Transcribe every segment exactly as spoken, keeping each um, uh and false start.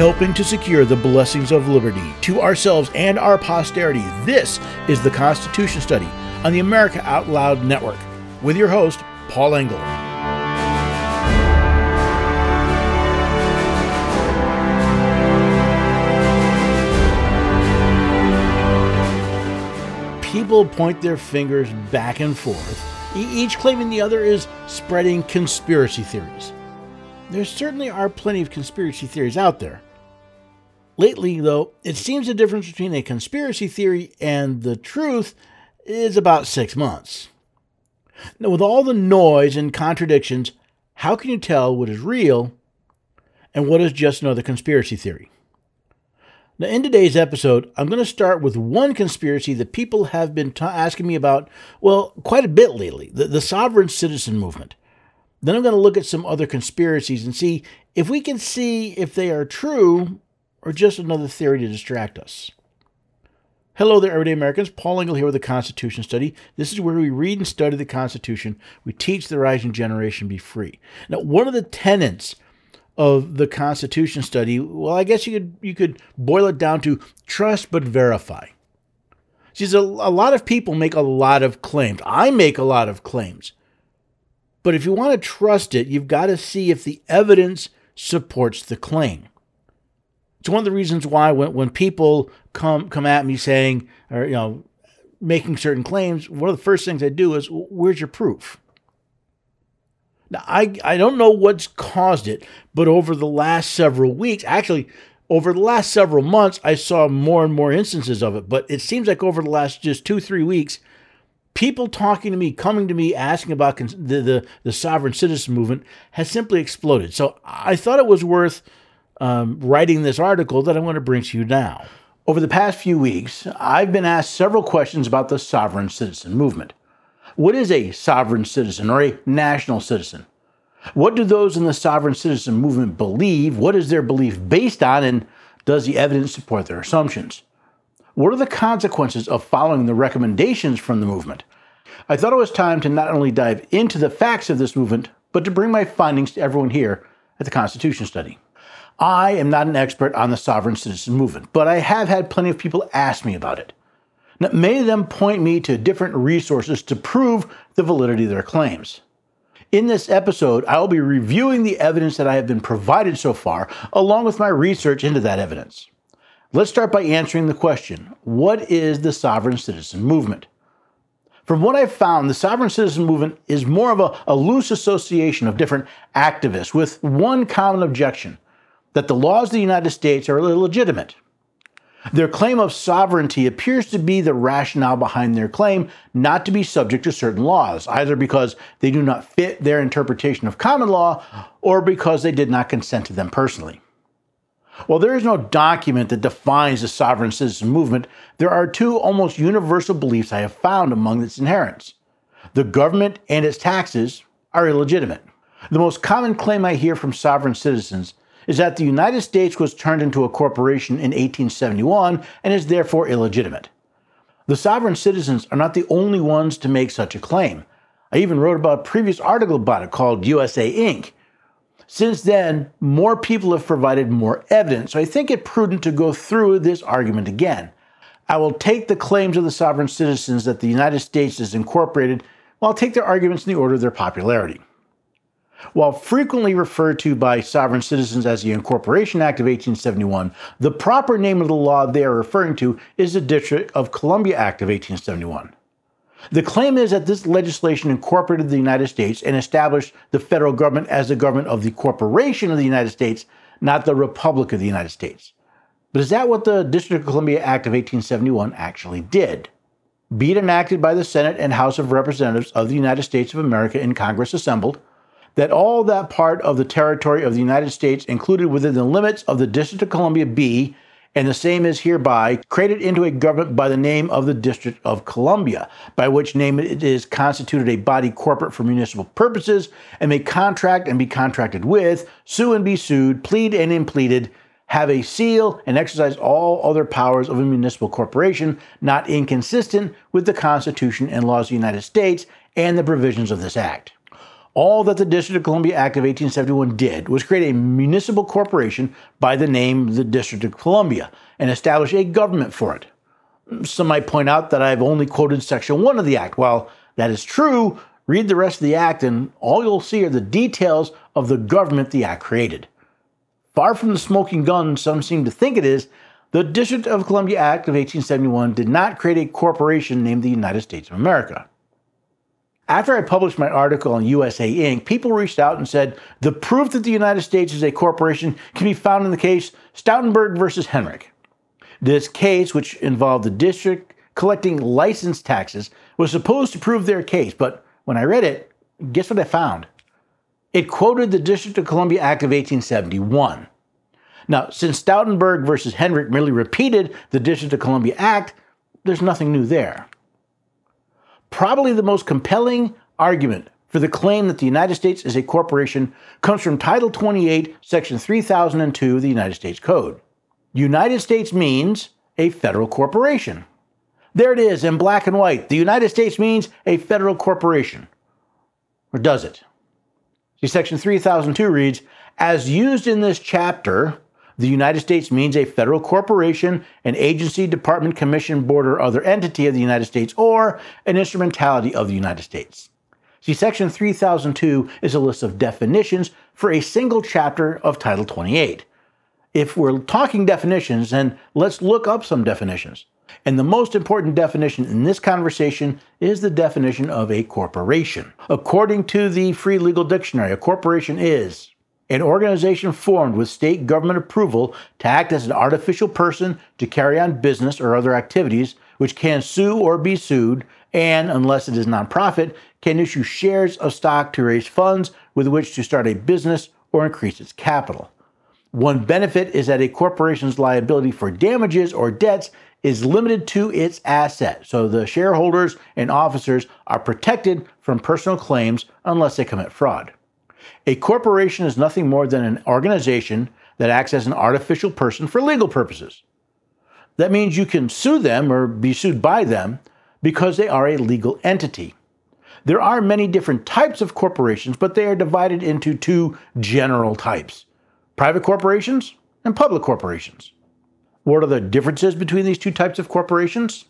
helping to secure the blessings of liberty to ourselves and our posterity. This is the Constitution Study on the America Out Loud Network with your host, Paul Engel. People point their fingers back and forth, each claiming the other is spreading conspiracy theories. There certainly are plenty of conspiracy theories out there. Lately, though, it seems the difference between a conspiracy theory and the truth is about six months. Now, with all the noise and contradictions, how can you tell what is real and what is just another conspiracy theory? Now, in today's episode, I'm going to start with one conspiracy that people have been ta- asking me about, well, quite a bit lately, the, the sovereign citizen movement. Then I'm going to look at some other conspiracies and see if we can see if they are true or just another theory to distract us. Hello there, everyday Americans. Paul Engel here with the Constitution Study. This is where we read and study the Constitution. We teach the rising generation be free. Now, one of the tenets of the Constitution Study, well, I guess you could you could boil it down to trust but verify. See, a, a lot of people make a lot of claims. I make a lot of claims. But if you want to trust it, you've got to see if the evidence supports the claim. It's one of the reasons why when, when people come come at me saying, or you know, making certain claims, one of the first things I do is, where's your proof? Now, I, I don't know what's caused it, but over the last several weeks, actually, over the last several months, I saw more and more instances of it. But it seems like over the last just two, three weeks, people talking to me, coming to me, asking about the, the, the sovereign citizen movement has simply exploded. So I thought it was worth um, writing this article that I'm going to bring to you now. Over the past few weeks, I've been asked several questions about the sovereign citizen movement. What is a sovereign citizen or a national citizen? What do those in the sovereign citizen movement believe? What is their belief based on? And does the evidence support their assumptions? What are the consequences of following the recommendations from the movement? I thought it was time to not only dive into the facts of this movement, but to bring my findings to everyone here at the Constitution Study. I am not an expert on the sovereign citizen movement, but I have had plenty of people ask me about it. Now, many of them point me to different resources to prove the validity of their claims. In this episode, I will be reviewing the evidence that I have been provided so far, along with my research into that evidence. Let's start by answering the question, what is the sovereign citizen movement? From what I've found, the sovereign citizen movement is more of a, a loose association of different activists with one common objection, that the laws of the United States are illegitimate. Their claim of sovereignty appears to be the rationale behind their claim not to be subject to certain laws, either because they do not fit their interpretation of common law or because they did not consent to them personally. While there is no document that defines the sovereign citizen movement, there are two almost universal beliefs I have found among its adherents. The government and its taxes are illegitimate. The most common claim I hear from sovereign citizens is that the United States was turned into a corporation in eighteen seventy-one and is therefore illegitimate. The sovereign citizens are not the only ones to make such a claim. I even wrote about a previous article about it called U S A Incorporated. Since then, more people have provided more evidence, so I think it prudent to go through this argument again. I will take the claims of the sovereign citizens that the United States is incorporated, while I'll take their arguments in the order of their popularity. While frequently referred to by sovereign citizens as the Incorporation Act of eighteen seventy-one, the proper name of the law they are referring to is the District of Columbia Act of eighteen seventy-one. The claim is that this legislation incorporated the United States and established the federal government as the government of the Corporation of the United States, not the Republic of the United States. But is that what the District of Columbia Act of eighteen seventy-one actually did? Be it enacted by the Senate and House of Representatives of the United States of America in Congress assembled, that all that part of the territory of the United States included within the limits of the District of Columbia be, and the same is hereby, created into a government by the name of the District of Columbia, by which name it is constituted a body corporate for municipal purposes, and may contract and be contracted with, sue and be sued, plead and impleaded, have a seal, and exercise all other powers of a municipal corporation not inconsistent with the Constitution and laws of the United States and the provisions of this act. All that the District of Columbia Act of eighteen seventy-one did was create a municipal corporation by the name the District of Columbia and establish a government for it. Some might point out that I've only quoted Section one of the Act. While that is true, read the rest of the Act and all you'll see are the details of the government the Act created. Far from the smoking gun some seem to think it is, the District of Columbia Act of eighteen seventy-one did not create a corporation named the United States of America. After I published my article on U S A Incorporated, people reached out and said the proof that the United States is a corporation can be found in the case Stoutenberg versus Henrich. This case, which involved the district collecting license taxes, was supposed to prove their case, but when I read it, guess what I found? It quoted the District of Columbia Act of eighteen seventy-one. Now, since Stoutenberg versus Henrich merely repeated the District of Columbia Act, there's nothing new there. Probably the most compelling argument for the claim that the United States is a corporation comes from Title twenty-eight, Section three thousand two of the United States Code. United States means a federal corporation. There it is in black and white. The United States means a federal corporation. Or does it? See, Section three thousand two reads, as used in this chapter, the United States means a federal corporation, an agency, department, commission, board, or other entity of the United States, or an instrumentality of the United States. See, Section three thousand two is a list of definitions for a single chapter of Title twenty-eight. If we're talking definitions, then let's look up some definitions. And the most important definition in this conversation is the definition of a corporation. According to the Free Legal Dictionary, a corporation is an organization formed with state government approval to act as an artificial person to carry on business or other activities which can sue or be sued and, unless it is nonprofit, can issue shares of stock to raise funds with which to start a business or increase its capital. One benefit is that a corporation's liability for damages or debts is limited to its asset, so the shareholders and officers are protected from personal claims unless they commit fraud. A corporation is nothing more than an organization that acts as an artificial person for legal purposes. That means you can sue them or be sued by them because they are a legal entity. There are many different types of corporations, but they are divided into two general types: private corporations and public corporations. What are the differences between these two types of corporations?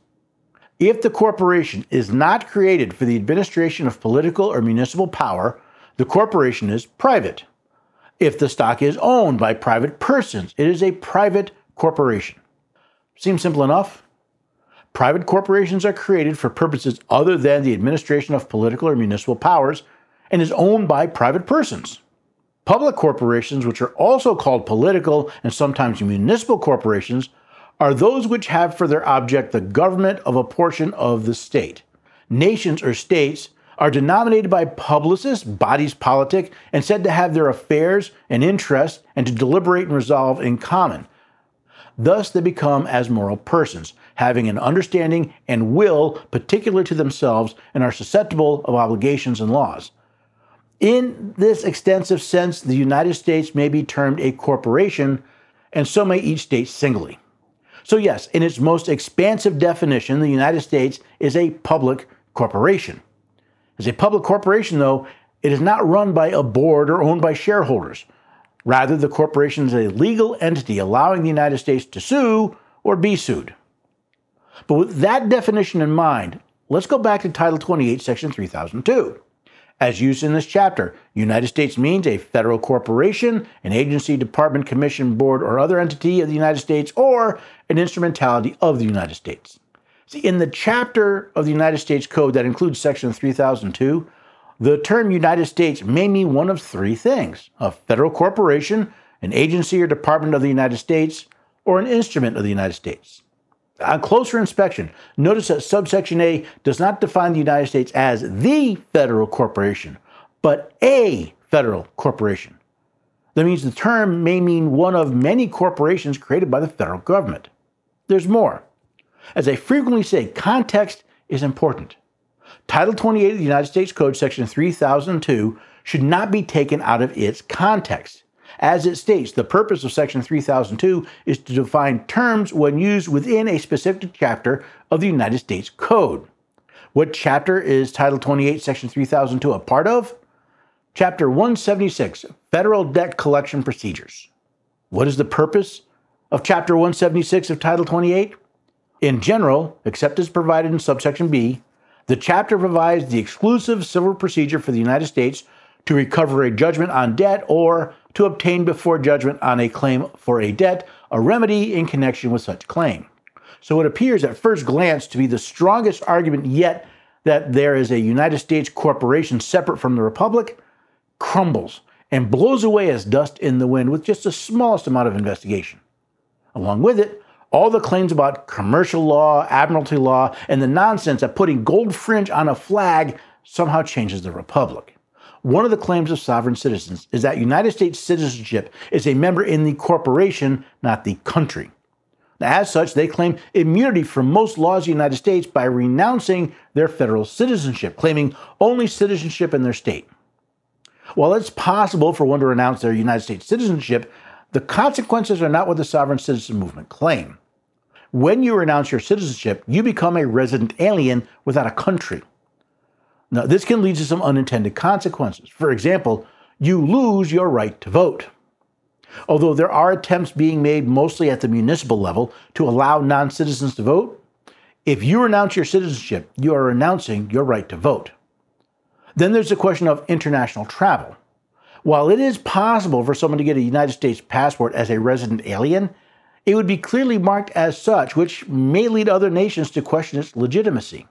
If the corporation is not created for the administration of political or municipal power, the corporation is private. If the stock is owned by private persons, it is a private corporation. Seems simple enough? Private corporations are created for purposes other than the administration of political or municipal powers and is owned by private persons. Public corporations, which are also called political and sometimes municipal corporations, are those which have for their object the government of a portion of the state. Nations or states are denominated by publicists, bodies politic, and said to have their affairs and interests and to deliberate and resolve in common. Thus they become as moral persons, having an understanding and will particular to themselves and are susceptible of obligations and laws. In this extensive sense, the United States may be termed a corporation, and so may each state singly. So yes, in its most expansive definition, the United States is a public corporation. As a public corporation, though, it is not run by a board or owned by shareholders. Rather, the corporation is a legal entity allowing the United States to sue or be sued. But with that definition in mind, let's go back to Title twenty-eight, Section three thousand two. As used in this chapter, United States means a federal corporation, an agency, department, commission, board, or other entity of the United States, or an instrumentality of the United States. See, in the chapter of the United States Code that includes Section three thousand two, the term United States may mean one of three things: a federal corporation, an agency or department of the United States, or an instrument of the United States. On closer inspection, notice that subsection A does not define the United States as the federal corporation, but a federal corporation. That means the term may mean one of many corporations created by the federal government. There's more. As I frequently say, context is important. Title twenty-eight of the United States Code, Section three thousand two, should not be taken out of its context. As it states, the purpose of Section three thousand two is to define terms when used within a specific chapter of the United States Code. What chapter is Title twenty-eight, Section three thousand two a part of? Chapter one seventy-six, Federal Debt Collection Procedures. What is the purpose of Chapter one seventy-six of Title twenty-eight? In general, except as provided in subsection B, the chapter provides the exclusive civil procedure for the United States to recover a judgment on debt or to obtain before judgment on a claim for a debt a remedy in connection with such claim. So it appears at first glance to be the strongest argument yet that there is a United States corporation separate from the Republic crumbles and blows away as dust in the wind with just the smallest amount of investigation. Along with it, all the claims about commercial law, admiralty law, and the nonsense that putting gold fringe on a flag somehow changes the Republic. One of the claims of sovereign citizens is that United States citizenship is a member in the corporation, not the country. As such, they claim immunity from most laws of the United States by renouncing their federal citizenship, claiming only citizenship in their state. While it's possible for one to renounce their United States citizenship, the consequences are not what the sovereign citizen movement claim. When you renounce your citizenship, you become a resident alien without a country. Now, this can lead to some unintended consequences. For example, you lose your right to vote. Although there are attempts being made mostly at the municipal level to allow non-citizens to vote, if you renounce your citizenship, you are renouncing your right to vote. Then there's the question of international travel. While it is possible for someone to get a United States passport as a resident alien, it would be clearly marked as such, which may lead other nations to question its legitimacy.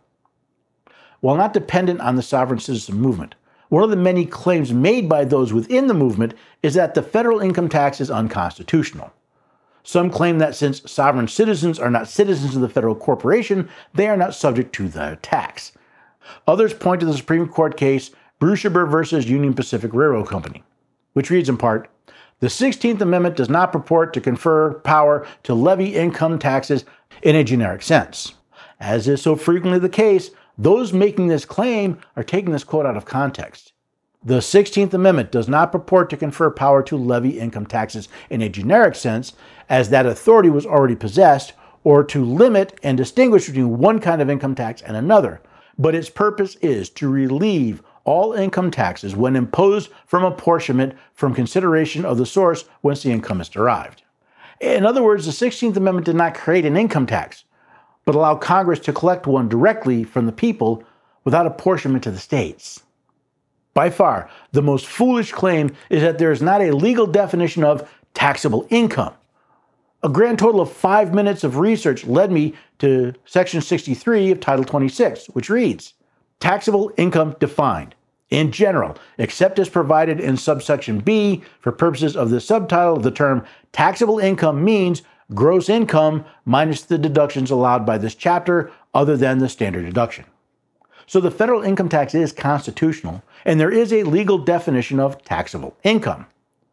While not dependent on the sovereign citizen movement, one of the many claims made by those within the movement is that the federal income tax is unconstitutional. Some claim that since sovereign citizens are not citizens of the federal corporation, they are not subject to the tax. Others point to the Supreme Court case Brushaber versus Union Pacific Railroad Company, which reads in part, "The sixteenth Amendment does not purport to confer power to levy income taxes in a generic sense. As is so frequently the case, those making this claim are taking this quote out of context. The sixteenth Amendment does not purport to confer power to levy income taxes in a generic sense, as that authority was already possessed, or to limit and distinguish between one kind of income tax and another, but its purpose is to relieve all income taxes when imposed from apportionment from consideration of the source whence the income is derived." In other words, the sixteenth Amendment did not create an income tax, but allow Congress to collect one directly from the people without apportionment to the states. By far, the most foolish claim is that there is not a legal definition of taxable income. A grand total of five minutes of research led me to Section sixty-three of Title twenty-six, which reads, "Taxable income defined, in general, except as provided in subsection B for purposes of the subtitle of the term taxable income means gross income minus the deductions allowed by this chapter other than the standard deduction." So the federal income tax is constitutional, and there is a legal definition of taxable income.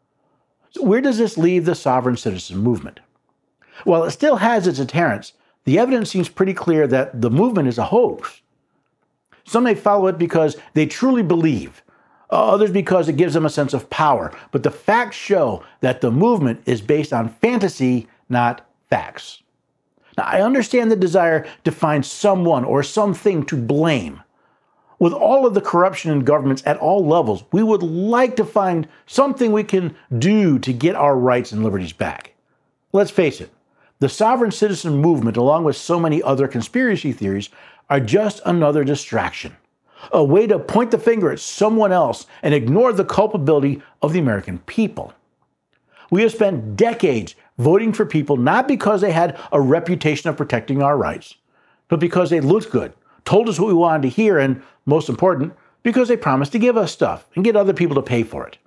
So where does this leave the sovereign citizen movement? While it still has its adherents, the evidence seems pretty clear that the movement is a hoax. Some may follow it because they truly believe, others because it gives them a sense of power, but the facts show that the movement is based on fantasy, not facts. Now, I understand the desire to find someone or something to blame. With all of the corruption in governments at all levels, we would like to find something we can do to get our rights and liberties back. Let's face it, the sovereign citizen movement, along with so many other conspiracy theories, are just another distraction, a way to point the finger at someone else and ignore the culpability of the American people. We have spent decades voting for people not because they had a reputation of protecting our rights, but because they looked good, told us what we wanted to hear, and, most important, because they promised to give us stuff and get other people to pay for it.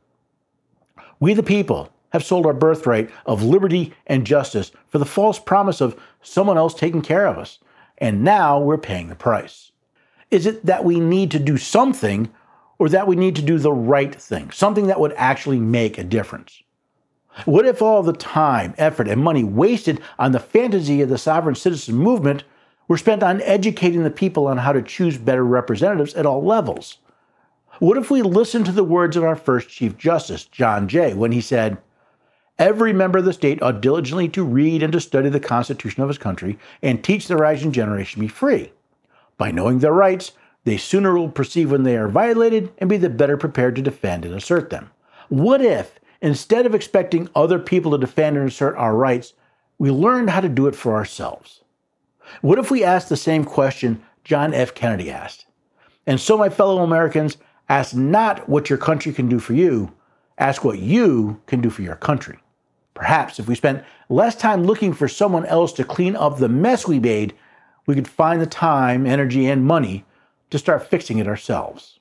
We the people have sold our birthright of liberty and justice for the false promise of someone else taking care of us, and now we're paying the price. Is it that we need to do something, or that we need to do the right thing, something that would actually make a difference? What if all the time, effort, and money wasted on the fantasy of the sovereign citizen movement were spent on educating the people on how to choose better representatives at all levels? What if we listened to the words of our first Chief Justice, John Jay, when he said, "Every member of the state ought diligently to read and to study the Constitution of his country and teach the rising generation to be free. By knowing their rights, They sooner will perceive when they are violated and be the better prepared to defend and assert them. What if, instead of expecting other people to defend and assert our rights, we learned how to do it for ourselves? What if we asked the same question John F. Kennedy asked? And so, my fellow Americans, ask not what your country can do for you, ask what you can do for your country. Perhaps if we spent less time looking for someone else to clean up the mess we made, we could find the time, energy, and money to start fixing it ourselves.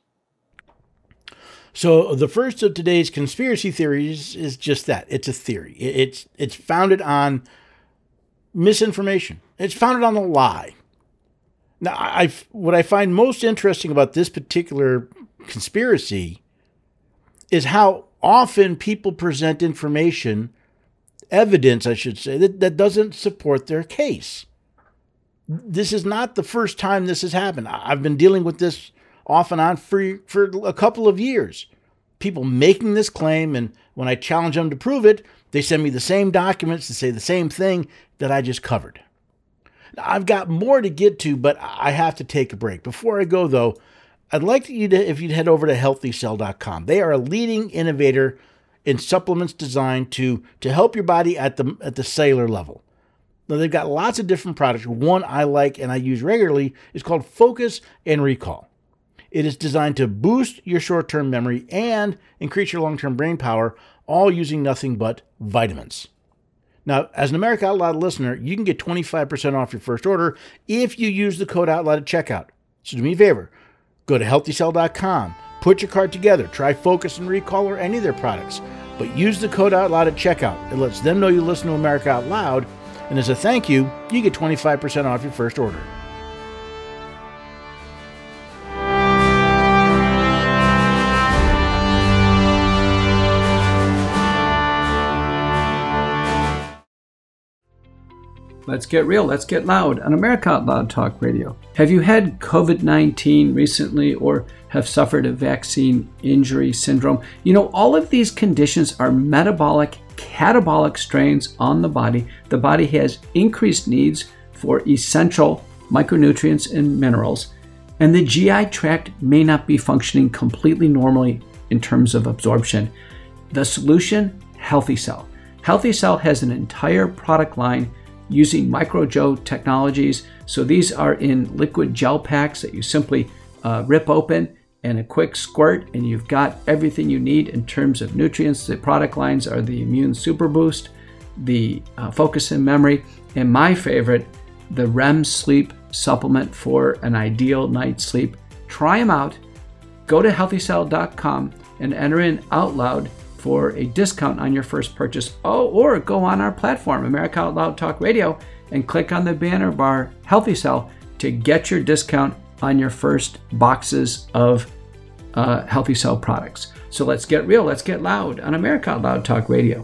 So the first of today's conspiracy theories is just that. It's a theory. It's, it's founded on misinformation. It's founded on a lie. Now, I, what I find most interesting about this particular conspiracy is how often people present information, evidence, I should say, that, that doesn't support their case. This is not the first time this has happened. I've been dealing with this off and on for, for a couple of years. People making this claim, and when I challenge them to prove it, they send me the same documents to say the same thing that I just covered. Now, I've got more to get to, but I have to take a break. Before I go, though, I'd like you to, if you'd head over to healthy cell dot com. They are a leading innovator in supplements designed to, to help your body at the, at the cellular level. Now, they've got lots of different products. One I like and I use regularly is called Focus and Recall. It is designed to boost your short-term memory and increase your long-term brain power, all using nothing but vitamins. Now, as an America Out Loud listener, you can get twenty-five percent off your first order if you use the code OUTLOUD at checkout. So do me a favor, go to healthy cell dot com, put your cart together, try Focus and Recall or any of their products, but use the code OUTLOUD at checkout. It lets them know you listen to America Out Loud, and as a thank you, you get twenty-five percent off your first order. Let's get real, let's get loud on America Out Loud Talk Radio. Have you had covid nineteen recently or have suffered a vaccine injury syndrome? You know, all of these conditions are metabolic, catabolic strains on the body. The body has increased needs for essential micronutrients and minerals, and the G I tract may not be functioning completely normally in terms of absorption. The solution, Healthy Cell. Healthy Cell has an entire product line using MicroJo technologies. So these are in liquid gel packs that you simply uh, rip open and a quick squirt, and you've got everything you need in terms of nutrients. The product lines are the Immune Super Boost, the uh, Focus and Memory, and my favorite, the R E M Sleep supplement for an ideal night's sleep. Try them out. Go to healthy cell dot com and enter in OUTLOUD for a discount on your first purchase. Oh, or go on our platform, America Out Loud Talk Radio, and click on the banner bar Healthy Cell to get your discount on your first boxes of uh, Healthy Cell products. So let's get real, let's get loud on America Out Loud Talk Radio.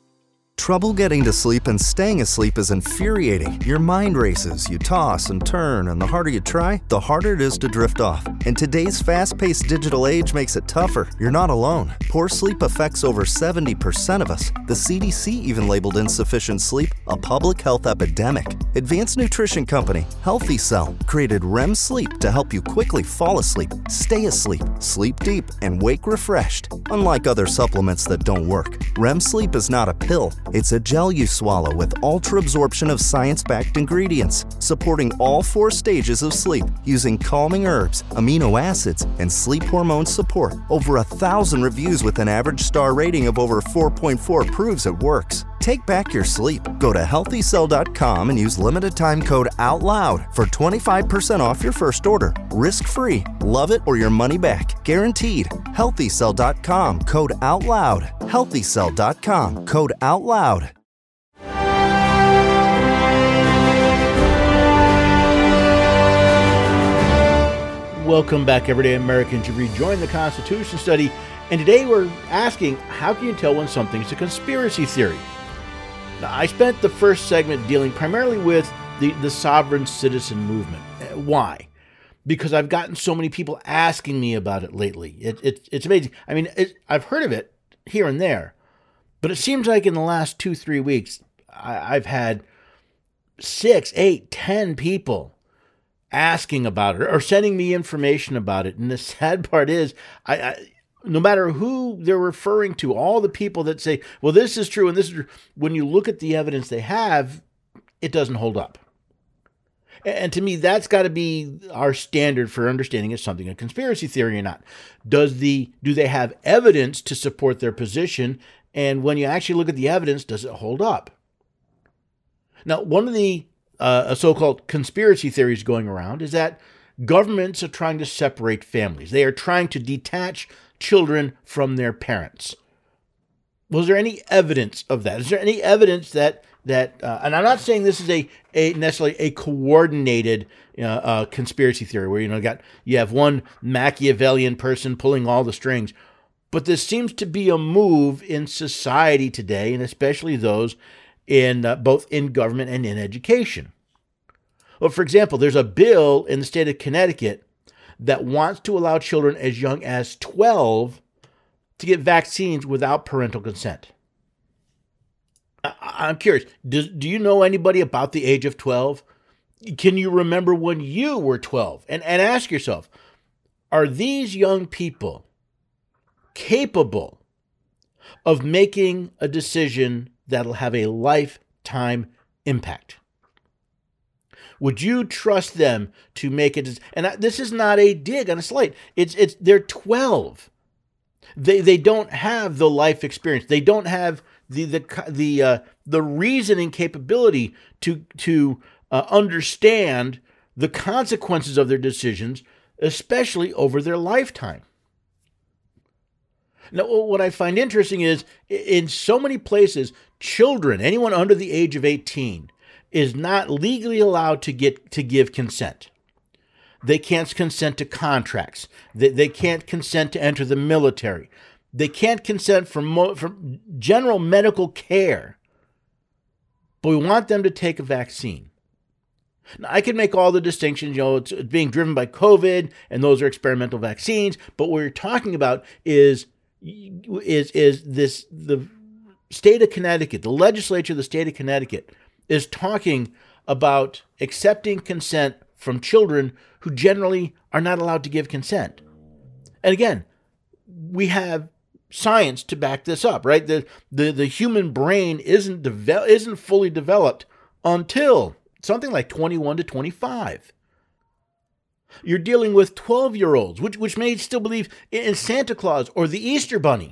Trouble getting to sleep and staying asleep is infuriating. Your mind races, you toss and turn, and the harder you try, the harder it is to drift off. And today's fast-paced digital age makes it tougher. You're not alone. Poor sleep affects over seventy percent of us. The C D C even labeled insufficient sleep a public health epidemic. Advanced nutrition company Healthy Cell created R E M Sleep to help you quickly fall asleep, stay asleep, sleep deep, and wake refreshed. Unlike other supplements that don't work, R E M Sleep is not a pill. It's a gel you swallow with ultra-absorption of science-backed ingredients, supporting all four stages of sleep using calming herbs, amino acids, and sleep hormone support. Over a thousand reviews with an average star rating of over four point four proves it works. Take back your sleep. Go to healthy cell dot com and use limited time code OUTLOUD for twenty-five percent off your first order. Risk-free. Love it or your money back. Guaranteed. healthy cell dot com code OUTLOUD. healthy cell dot com code OUTLOUD. Welcome back, everyday Americans. You've rejoined the Constitution Study, and today we're asking, how can you tell when something's a conspiracy theory? Now, I spent the first segment dealing primarily with the, the sovereign citizen movement. Why? Because I've gotten so many people asking me about it lately. It, it, it's amazing. I mean, it, I've heard of it here and there, but it seems like in the last two, three weeks, I, I've had six, eight, ten people asking about it or sending me information about it. And the sad part is, I, I no matter who they're referring to, all the people that say, well, this is true and this is true, when you look at the evidence they have, it doesn't hold up. And to me, that's got to be our standard for understanding is something a conspiracy theory or not. Does the do they have evidence to support their position? And when you actually look at the evidence, does it hold up? Now, one of the uh, so-called conspiracy theories going around is that governments are trying to separate families. They are trying to detach children from their parents. Was there any evidence of that? Is there any evidence that that? Uh, and I'm not saying this is a, a necessarily a coordinated uh, uh, conspiracy theory where you know got you have one Machiavellian person pulling all the strings, but this seems to be a move in society today, and especially those in uh, both in government and in education. Well, for example, there's a bill in the state of Connecticut that wants to allow children as young as twelve to get vaccines without parental consent. I- I'm curious, do, do you know anybody about the age of twelve? Can you remember when you were twelve? And, and ask yourself, are these young people capable of making a decision that'll have a lifetime impact? Would you trust them to make it? And this is not a dig on a slate. It's it's they're twelve. They they don't have the life experience. They don't have the the the uh, the reasoning capability to to uh, understand the consequences of their decisions, especially over their lifetime. Now, what I find interesting is in so many places, children, anyone under the age of eighteen, is not legally allowed to get to give consent. They can't consent to contracts. They, they can't consent to enter the military. They can't consent for, mo- for general medical care. But we want them to take a vaccine. Now, I can make all the distinctions, you know, it's, it's being driven by COVID, and those are experimental vaccines. But what we're talking about is, is, is this the state of Connecticut, the legislature of the state of Connecticut, is talking about accepting consent from children who generally are not allowed to give consent. And again, we have science to back this up, right? The the, the human brain isn't devel- isn't fully developed until something like twenty-one to twenty-five. You're dealing with twelve-year-olds, which, which may still believe in Santa Claus or the Easter Bunny.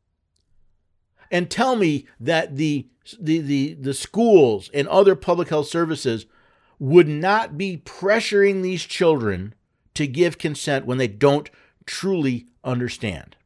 And tell me that the the the, the schools and other public health services would not be pressuring these children to give consent when they don't truly understand.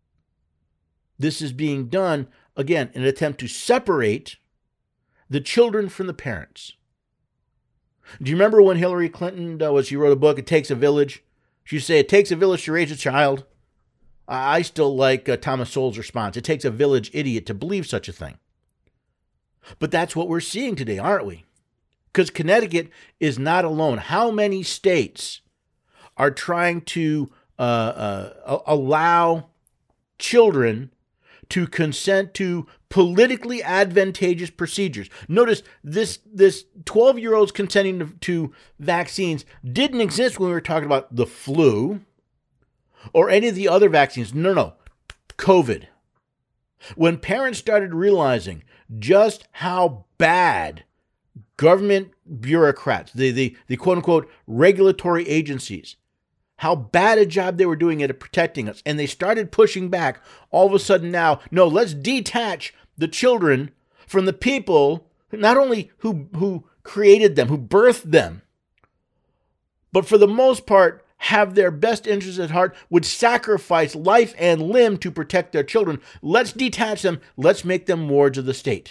This is being done, again, in an attempt to separate the children from the parents. Do you remember when Hillary Clinton uh, was, she wrote a book, It Takes a Village? She said, it takes a village to raise a child. I still like uh, Thomas Sowell's response. It takes a village idiot to believe such a thing. But that's what we're seeing today, aren't we? Because Connecticut is not alone. How many states are trying to uh, uh, allow children to consent to politically advantageous procedures? Notice this this twelve-year-olds consenting to, to vaccines didn't exist when we were talking about the flu or any of the other vaccines. No, no, COVID. When parents started realizing just how bad government bureaucrats, the, the, the quote-unquote regulatory agencies, how bad a job they were doing at protecting us, and they started pushing back, all of a sudden now, no, let's detach the children from the people, not only who, who created them, who birthed them, but for the most part, have their best interests at heart, would sacrifice life and limb to protect their children. Let's detach them. Let's make them wards of the state.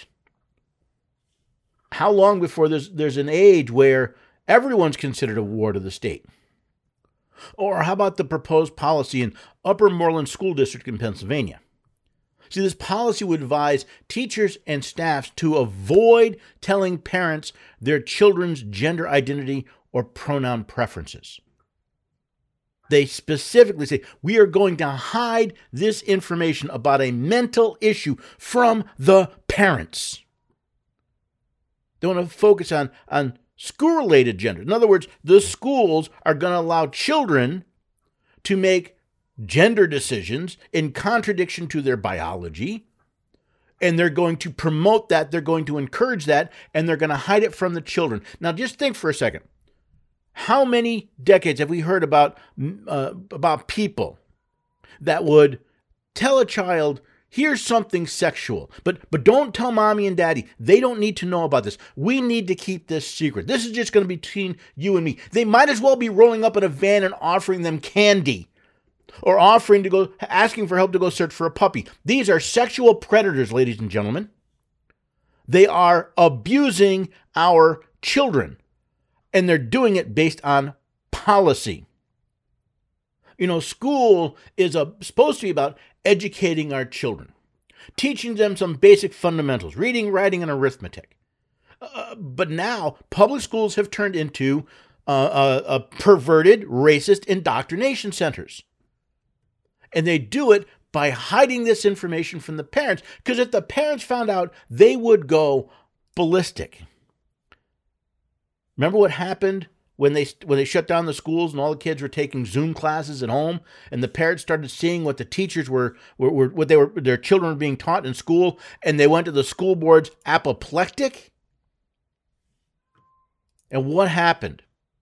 How long before there's, there's an age where everyone's considered a ward of the state? Or how about the proposed policy in Upper Moreland School District in Pennsylvania? See, this policy would advise teachers and staffs to avoid telling parents their children's gender identity or pronoun preferences. They specifically say, we are going to hide this information about a mental issue from the parents. They want to focus on, on school-related gender. In other words, the schools are going to allow children to make gender decisions in contradiction to their biology, and they're going to promote that, they're going to encourage that, and they're going to hide it from the children. Now, just think for a second. How many decades have we heard about, uh, about people that would tell a child, here's something sexual, but but don't tell mommy and daddy. They don't need to know about this. We need to keep this secret. This is just going to be between you and me. They might as well be rolling up in a van and offering them candy or offering to go, asking for help to go search for a puppy. These are sexual predators, ladies and gentlemen. They are abusing our children, and they're doing it based on policy. You know, school is a, supposed to be about educating our children, teaching them some basic fundamentals, reading, writing, and arithmetic. Uh, but now public schools have turned into uh, a, a perverted, racist indoctrination centers. And they do it by hiding this information from the parents, because if the parents found out, they would go ballistic. Remember what happened when they when they shut down the schools and all the kids were taking Zoom classes at home, and the parents started seeing what the teachers were, were, were what they were their children were being taught in school, and they went to the school boards apoplectic? And what happened?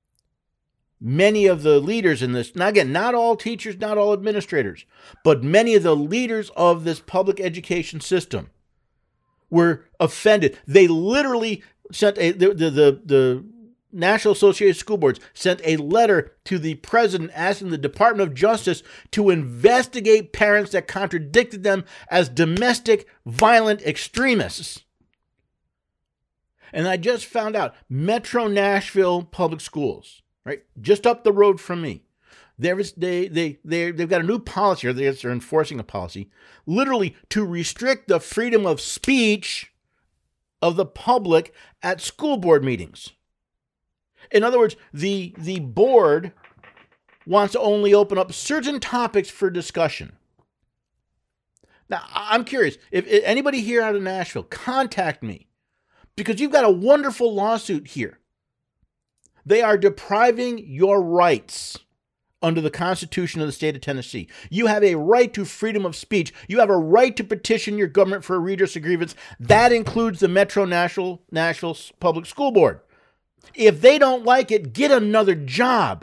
Many of the leaders in this, now again, not all teachers, not all administrators, but many of the leaders of this public education system were offended. They literally sent a the the the, the National Association of School Boards sent a letter to the president asking the Department of Justice to investigate parents that contradicted them as domestic violent extremists. And I just found out Metro Nashville Public Schools, right, just up the road from me, there is they they they they've got a new policy, or they're enforcing a policy, literally to restrict the freedom of speech of the public at school board meetings. In other words, the, the board wants to only open up certain topics for discussion. Now, I'm curious, if, if anybody here out of Nashville, contact me, because you've got a wonderful lawsuit here. They are depriving your rights under the Constitution of the state of Tennessee. You have a right to freedom of speech. You have a right to petition your government for a redress of grievance. That includes the Metro Nashville, Nashville Public School Board. If they don't like it, get another job.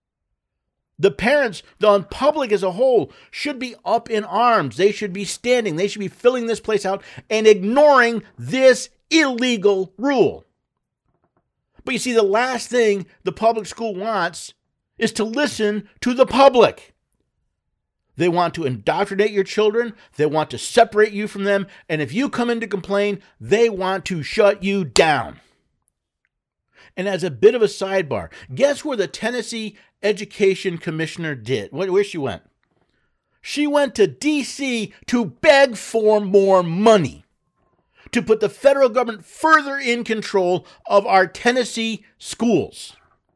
The parents, the public as a whole, should be up in arms. They should be standing. They should be filling this place out and ignoring this illegal rule. But you see, the last thing the public school wants is to listen to the public. They want to indoctrinate your children. They want to separate you from them. And if you come in to complain, they want to shut you down. And as a bit of a sidebar, guess where the Tennessee Education Commissioner did? Where she went? She went to D C to beg for more money, to put the federal government further in control of our Tennessee schools.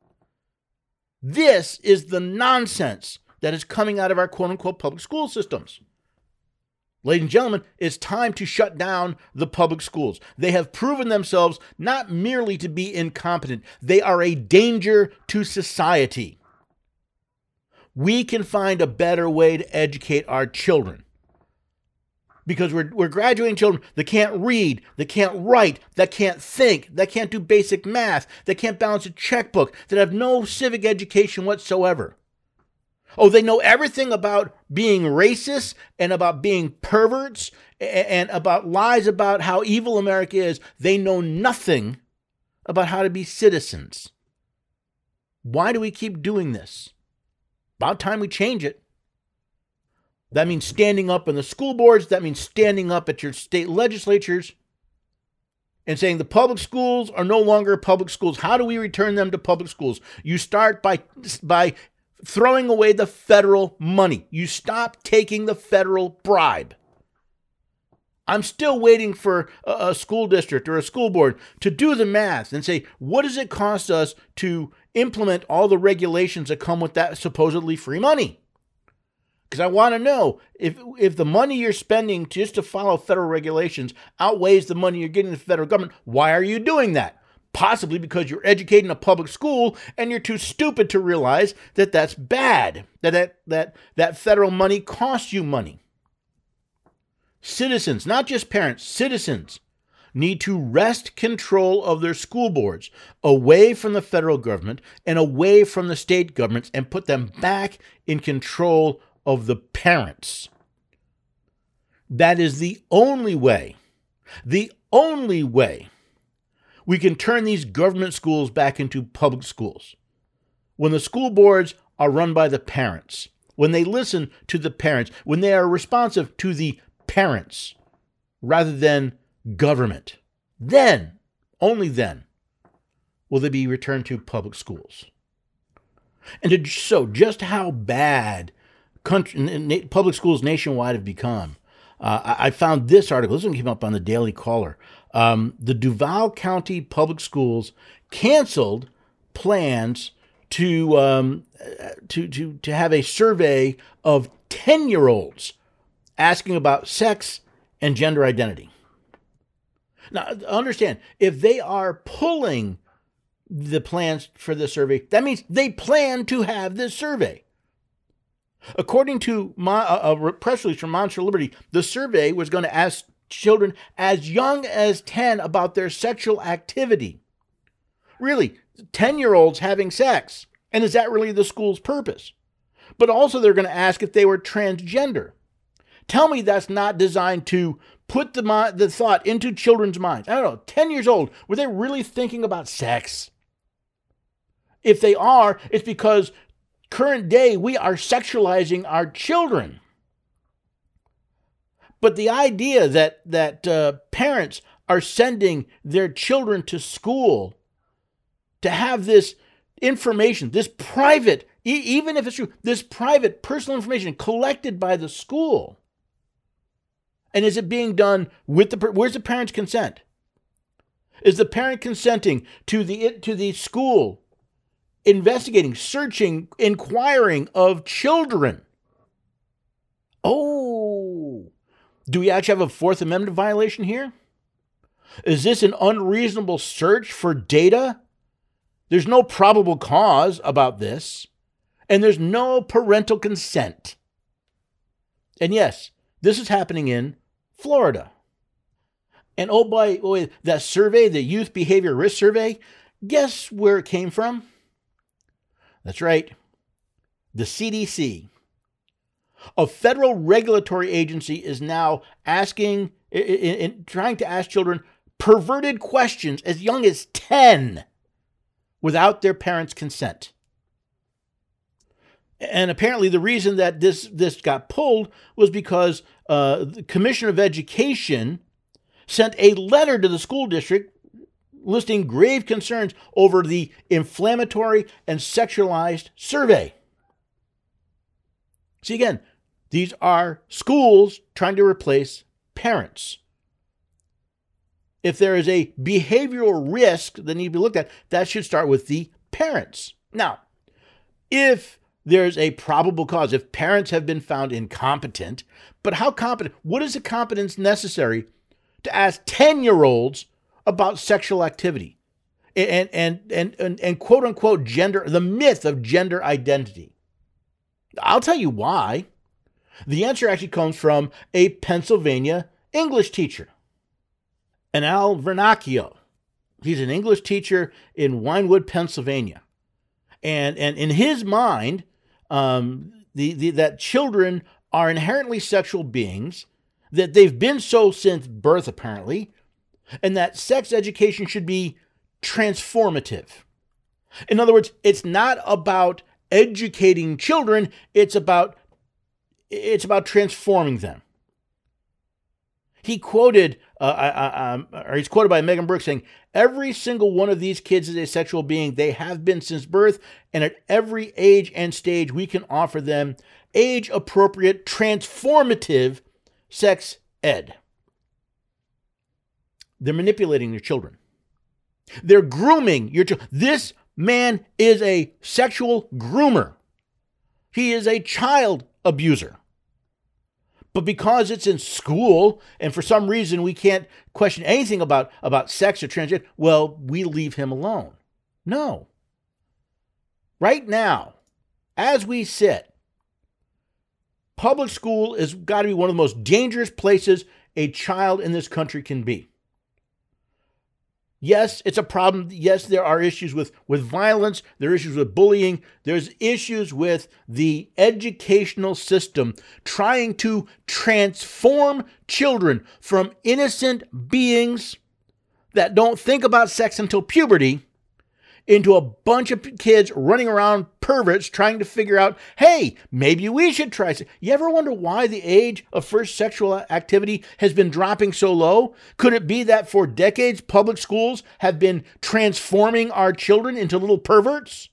This is the nonsense that is coming out of our quote-unquote public school systems. Ladies and gentlemen, it's time to shut down the public schools. They have proven themselves not merely to be incompetent, they are a danger to society. We can find a better way to educate our children, because we're, we're graduating children that can't read, that can't write, that can't think, that can't do basic math, that can't balance a checkbook, that have no civic education whatsoever. Oh, they know everything about being racist and about being perverts and about lies about how evil America is. They know nothing about how to be citizens. Why do we keep doing this? About time we change it. That means standing up in the school boards. That means standing up at your state legislatures and saying the public schools are no longer public schools. How do we return them to public schools? You start by by throwing away the federal money. You stop taking the federal bribe. I'm still waiting for a, a school district or a school board to do the math and say, what does it cost us to implement all the regulations that come with that supposedly free money? Because I want to know if if the money you're spending just to follow federal regulations outweighs the money you're getting from the federal government, why are you doing that? Possibly because you're educated in a public school and you're too stupid to realize that that's bad, that that, that, that federal money costs you money. Citizens, not just parents, citizens need to wrest control of their school boards away from the federal government and away from the state governments and put them back in control of the parents. That is the only way, the only way we can turn these government schools back into public schools. When the school boards are run by the parents, when they listen to the parents, when they are responsive to the parents rather than government, then, only then, will they be returned to public schools. And to show just how bad country, public schools nationwide have become, uh, I found this article. This one came up on the Daily Caller. Um, the Duval County Public Schools canceled plans to um, to to to have a survey of ten-year-olds asking about sex and gender identity. Now, understand, if they are pulling the plans for this survey, that means they plan to have this survey. According to my, a, a press release from Monster Liberty, the survey was going to ask children as young as ten about their sexual activity. Really, ten-year-olds having sex. And is that really the school's purpose? But also they're going to ask if they were transgender. Tell me that's not designed to put the, the thought into children's minds. I don't know, ten years old, were they really thinking about sex? If they are, it's because current day we are sexualizing our children. But the idea that that uh, parents are sending their children to school to have this information, this private, e- even if it's true, this private personal information collected by the school. And is it being done with the, where's the parent's consent? Is the parent consenting to the to the school investigating, searching, inquiring of children? Oh, do we actually have a Fourth Amendment violation here? Is this an unreasonable search for data? There's no probable cause about this, and there's no parental consent. And yes, this is happening in Florida. And oh boy, boy, that survey, the Youth Behavior Risk Survey, guess where it came from? That's right, the C D C. A federal regulatory agency is now asking, in, in, trying to ask children perverted questions as young as ten without their parents' consent. And apparently the reason that this, this got pulled was because uh, the Commissioner of Education sent a letter to the school district listing grave concerns over the inflammatory and sexualized survey. See, again, these are schools trying to replace parents. If there is a behavioral risk that needs to be looked at, that should start with the parents. Now, if there's a probable cause, if parents have been found incompetent, but how competent? What is the competence necessary to ask ten-year-olds about sexual activity and, and, and, and, and quote unquote gender, the myth of gender identity? I'll tell you why. The answer actually comes from a Pennsylvania English teacher, an Al Vernacchio. He's an English teacher in Winewood, Pennsylvania. And, and in his mind, um, the, the, that children are inherently sexual beings, that they've been so since birth, apparently, and that sex education should be transformative. In other words, it's not about educating children, it's about it's about transforming them. He quoted, uh, I, I, um, or he's quoted by Megan Brooks saying, "Every single one of these kids is a sexual being. They have been since birth, and at every age and stage, we can offer them age-appropriate, transformative sex ed." They're manipulating their children. They're grooming your children. This man is a sexual groomer. He is a child abuser. But because it's in school, and for some reason we can't question anything about, about sex or transgender, well, we leave him alone. No. Right now, as we sit, public school has got to be one of the most dangerous places a child in this country can be. Yes, it's a problem. Yes, there are issues with, with violence. There are issues with bullying. There's issues with the educational system trying to transform children from innocent beings that don't think about sex until puberty into a bunch of kids running around perverts trying to figure out, hey, maybe we should try. You ever wonder why the age of first sexual activity has been dropping so low? Could it be that for decades, public schools have been transforming our children into little perverts?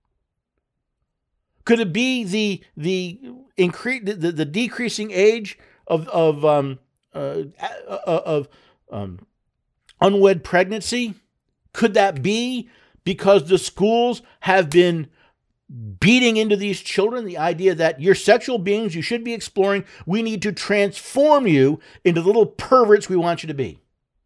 Could it be the the incre- the, the decreasing age of of um uh, of um, unwed pregnancy? Could that be because the schools have been beating into these children the idea that you're sexual beings, you should be exploring, we need to transform you into the little perverts we want you to be?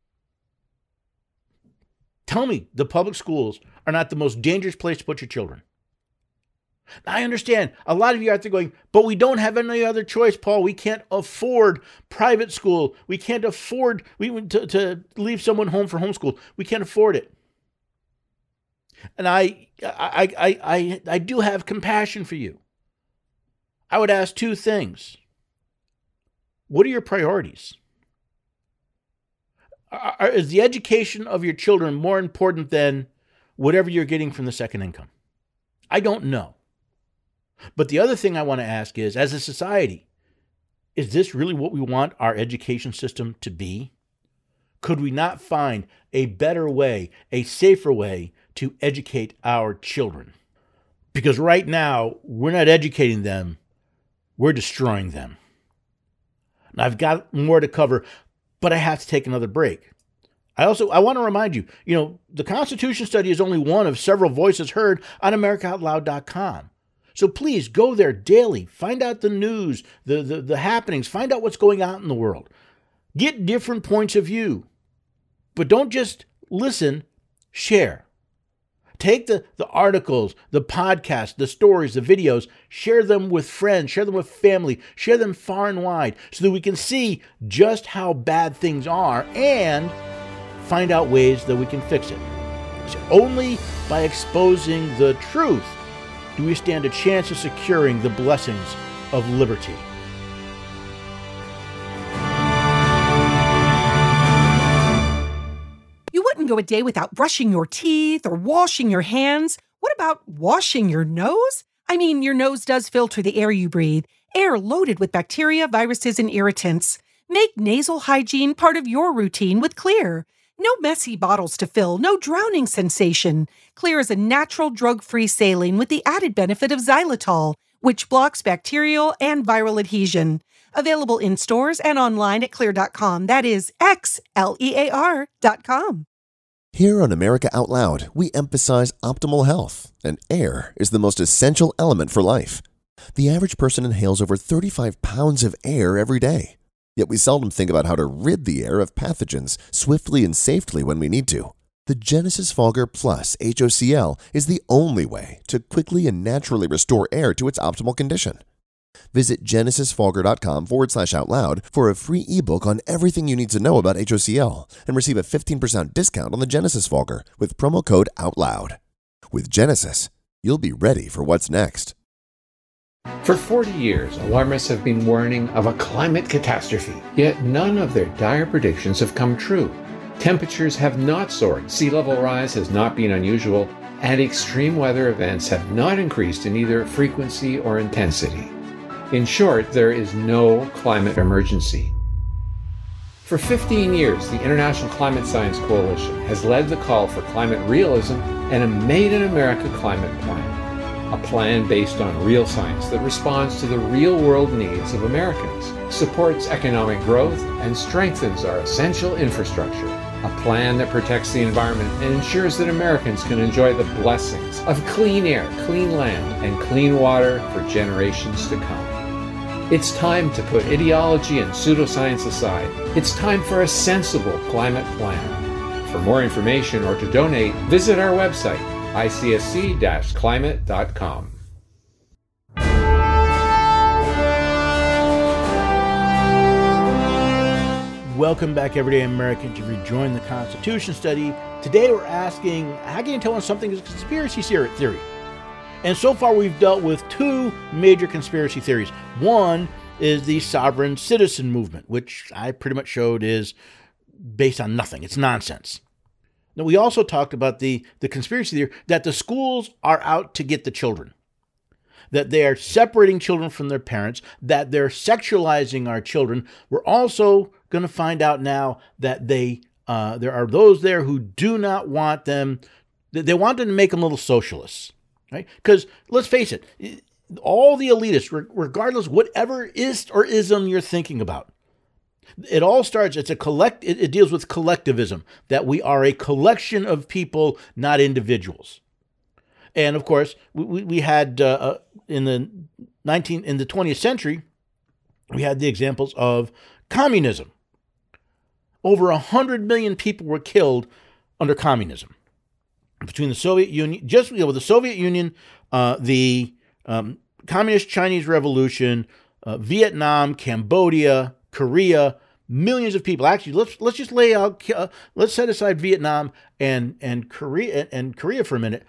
Tell me the public schools are not the most dangerous place to put your children. I understand a lot of you out there going, but we don't have any other choice, Paul. We can't afford private school. We can't afford we to, to leave someone home for homeschool. We can't afford it. And I, I, I, I, I do have compassion for you. I would ask two things. What are your priorities? Are, is the education of your children more important than whatever you're getting from the second income? I don't know. But the other thing I want to ask is, as a society, is this really what we want our education system to be? Could we not find a better way, a safer way to educate our children? Because right now, we're not educating them, we're destroying them. And I've got more to cover, but I have to take another break. I also, I want to remind you, you know, the Constitution Study is only one of several voices heard on America Out Loud dot com. So please go there daily, find out the news, the, the, the happenings, find out what's going on in the world. Get different points of view. But don't just listen, share. Take the, the articles, the podcasts, the stories, the videos, share them with friends, share them with family, share them far and wide so that we can see just how bad things are and find out ways that we can fix it. So only by exposing the truth do we stand a chance of securing the blessings of liberty. You wouldn't go a day without brushing your teeth or washing your hands. What about washing your nose? I mean, your nose does filter the air you breathe, air loaded with bacteria, viruses, and irritants. Make nasal hygiene part of your routine with Xlear. No messy bottles to fill, no drowning sensation. Xlear is a natural drug-free saline with the added benefit of xylitol, which blocks bacterial and viral adhesion. Available in stores and online at xlear dot com. That is X L E A R dot com. Here on America Out Loud, we emphasize optimal health, and air is the most essential element for life. The average person inhales over thirty-five pounds of air every day. Yet we seldom think about how to rid the air of pathogens swiftly and safely when we need to. The Genesis Fogger Plus H O C L is the only way to quickly and naturally restore air to its optimal condition. Visit genesis fogger dot com forward slash out loud for a free ebook on everything you need to know about H O C L and receive a fifteen percent discount on the Genesis Fogger with promo code OUTLOUD. With Genesis, you'll be ready for what's next. For forty years, alarmists have been warning of a climate catastrophe, yet none of their dire predictions have come true. Temperatures have not soared, sea level rise has not been unusual, and extreme weather events have not increased in either frequency or intensity. In short, there is no climate emergency. For fifteen years, the International Climate Science Coalition has led the call for climate realism and a Made in America climate plan. A plan based on real science that responds to the real-world needs of Americans, supports economic growth, and strengthens our essential infrastructure. A plan that protects the environment and ensures that Americans can enjoy the blessings of clean air, clean land, and clean water for generations to come. It's time to put ideology and pseudoscience aside. It's time for a sensible climate plan. For more information or to donate, visit our website, I C S C climate dot com. Welcome back, everyday Americans. You've rejoined the Constitution study. Today we're asking, how can you tell when something is a conspiracy theory? And so far we've dealt with two major conspiracy theories. One is the sovereign citizen movement, which I pretty much showed is based on nothing. It's nonsense. Now, we also talked about the, the conspiracy theory that the schools are out to get the children, that they are separating children from their parents, that they're sexualizing our children. We're also going to find out now that they uh, there are those there who do not want them, they want them to make them little socialists, right? Because let's face it, all the elitists, regardless whatever ist or ism you're thinking about, it all starts, it's a collect, it, it deals with collectivism, that we are a collection of people, not individuals. And of course, we, we had uh, in the nineteen in the twentieth century, we had the examples of communism. Over a hundred million people were killed under communism between the Soviet Union, just you know, with the Soviet Union, uh, the um, Communist Chinese Revolution, uh, Vietnam, Cambodia, Korea. Millions of people. Actually, let's let's just lay out. Uh, let's set aside Vietnam and and Korea and Korea for a minute.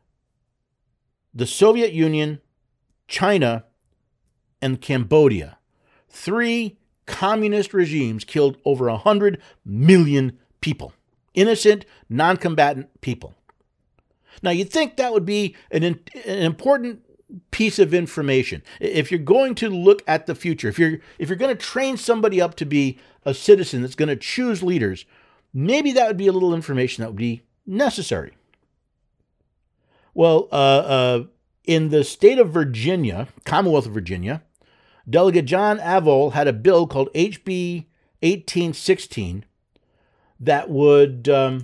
The Soviet Union, China, and Cambodia, three communist regimes killed over a hundred million people, innocent, non-combatant people. Now, you'd think that would be an, an important piece of information. If you're going to look at the future, if you're if you're going to train somebody up to be a citizen that's going to choose leaders, maybe that would be a little information that would be necessary. Well, uh, uh, in the state of Virginia, Commonwealth of Virginia, Delegate John Avol had a bill called H B eighteen sixteen that would um,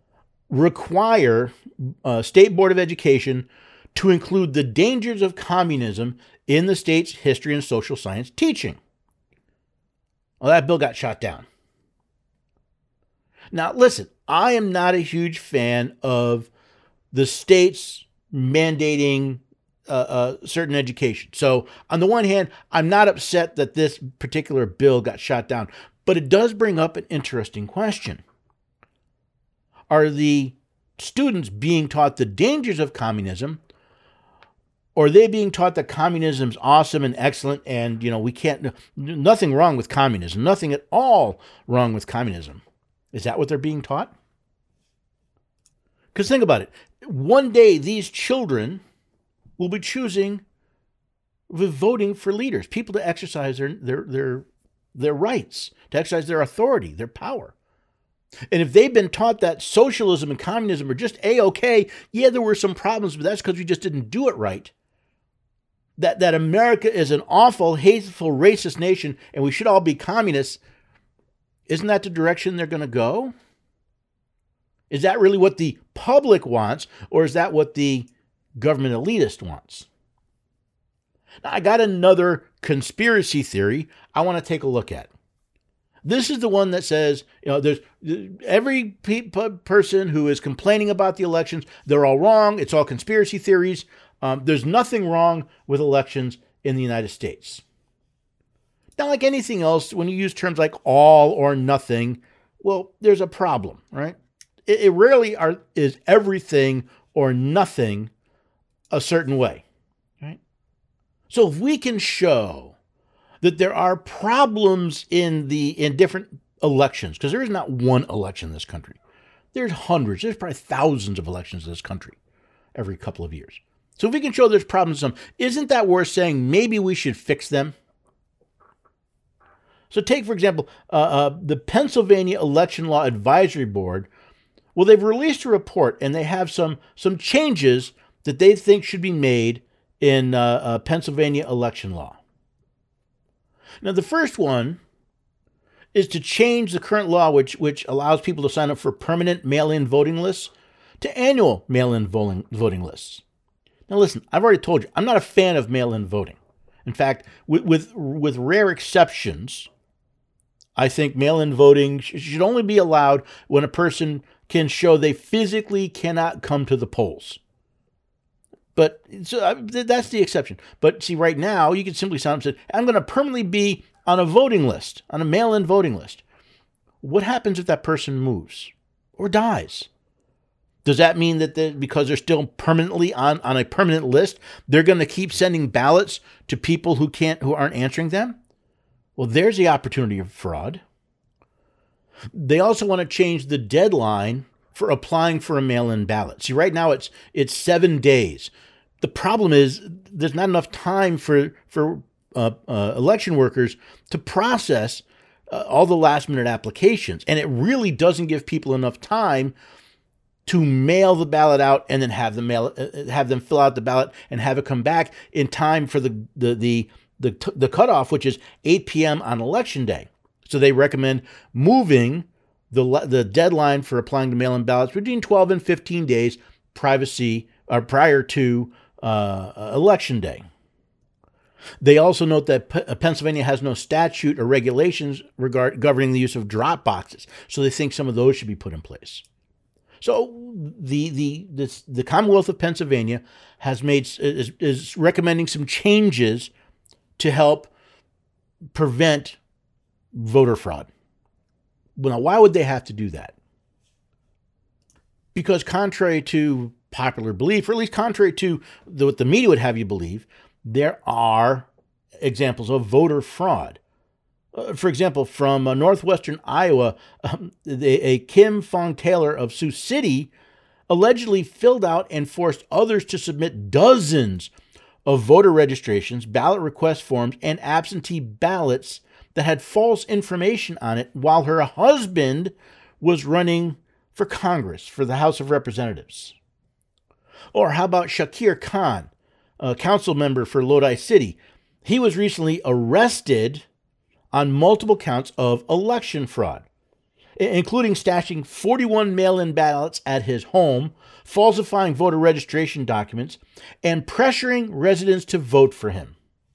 require uh, State Board of Education to include the dangers of communism in the state's history and social science teaching. Well, that bill got shot down. Now, listen, I am not a huge fan of the states mandating uh, uh, certain education. So, on the one hand, I'm not upset that this particular bill got shot down, but it does bring up an interesting question. Are the students being taught the dangers of communism, or are they being taught that communism is awesome and excellent and, you know, we can't, nothing wrong with communism, nothing at all wrong with communism? Is that what they're being taught? Because think about it. One day, these children will be choosing, voting for leaders, people to exercise their, their, their, their rights, to exercise their authority, their power. And if they've been taught that socialism and communism are just A-okay, yeah, there were some problems, but that's because we just didn't do it right. That, that America is an awful, hateful, racist nation, and we should all be communists, isn't that the direction they're going to go? Is that really what the public wants, or is that what the government elitist wants? Now, I got another conspiracy theory I want to take a look at. This is the one that says, you know, there's every pe- person who is complaining about the elections, they're all wrong. It's all conspiracy theories. Um, there's nothing wrong with elections in the United States. Not like anything else, when you use terms like all or nothing, well, there's a problem, right? It, it rarely are, is everything or nothing a certain way, right? So if we can show that there are problems in the in different elections, because there is not one election in this country. There's hundreds, there's probably thousands of elections in this country every couple of years. So if we can show there's problems in some, isn't that worth saying maybe we should fix them? So take, for example, uh, uh, the Pennsylvania Election Law Advisory Board. Well, they've released a report, and they have some, some changes that they think should be made in uh, uh, Pennsylvania election law. Now, the first one is to change the current law, which, which allows people to sign up for permanent mail-in voting lists, to annual mail-in voting, voting lists. Now, listen, I've already told you, I'm not a fan of mail-in voting. In fact, with with, with rare exceptions, I think mail-in voting should only be allowed when a person can show they physically cannot come to the polls. But so that's the exception. But see, right now, you can simply sign up and say, I'm going to permanently be on a voting list, on a mail-in voting list. What happens if that person moves or dies? Does that mean that they, because they're still permanently on, on a permanent list, they're going to keep sending ballots to people who can't, who aren't answering them? Well, there's the opportunity of fraud. They also want to change the deadline for applying for a mail-in ballot. See, right now it's it's seven days. The problem is there's not enough time for for uh, uh, election workers to process uh, all the last-minute applications, and it really doesn't give people enough time to mail the ballot out and then have them mail uh, have them fill out the ballot and have it come back in time for the the the the, the cutoff, which is eight p.m. on election day. So they recommend moving the the deadline for applying to mail-in ballots between twelve and fifteen days privacy or prior to uh, election day. They also note that P- Pennsylvania has no statute or regulations regard governing the use of drop boxes, so they think some of those should be put in place. So the the this, the Commonwealth of Pennsylvania has made is, is recommending some changes to help prevent voter fraud. Well, now, why would they have to do that? Because contrary to popular belief, or at least contrary to the, what the media would have you believe, there are examples of voter fraud. Uh, for example, from uh, northwestern Iowa, um, the, a Kim Fong Taylor of Sioux City allegedly filled out and forced others to submit dozens of voter registrations, ballot request forms, and absentee ballots that had false information on it while her husband was running for Congress, for the House of Representatives. Or how about Shakir Khan, a council member for Lodi City? He was recently arrested on multiple counts of election fraud, including stashing forty-one mail-in ballots at his home, falsifying voter registration documents, and pressuring residents to vote for him.